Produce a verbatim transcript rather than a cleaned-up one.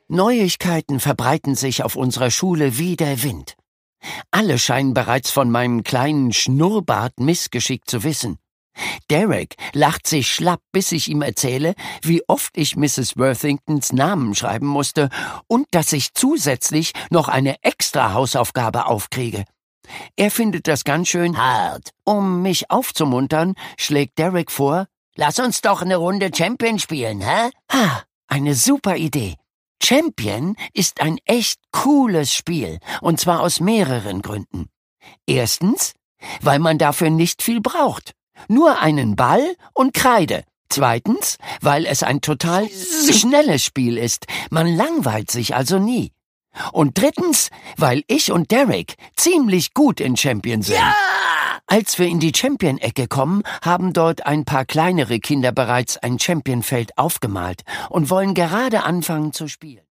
Neuigkeiten verbreiten sich auf unserer Schule wie der Wind. Alle scheinen bereits von meinem kleinen Schnurrbart-Missgeschick zu wissen. Derek lacht sich schlapp, bis ich ihm erzähle, wie oft ich Misses Worthingtons Namen schreiben musste und dass ich zusätzlich noch eine extra Hausaufgabe aufkriege. Er findet das ganz schön hart. Um mich aufzumuntern, schlägt Derek vor, »Lass uns doch eine Runde Champion spielen, hä?« Ah, eine super Idee. Champion ist ein echt cooles Spiel, und zwar aus mehreren Gründen. Erstens, weil man dafür nicht viel braucht. Nur einen Ball und Kreide. Zweitens, weil es ein total schnelles Spiel ist. Man langweilt sich also nie. Und drittens, weil ich und Derek ziemlich gut in Champion sind. Ja! Als wir in die Champion-Ecke kommen, haben dort ein paar kleinere Kinder bereits ein Champion-Feld aufgemalt und wollen gerade anfangen zu spielen.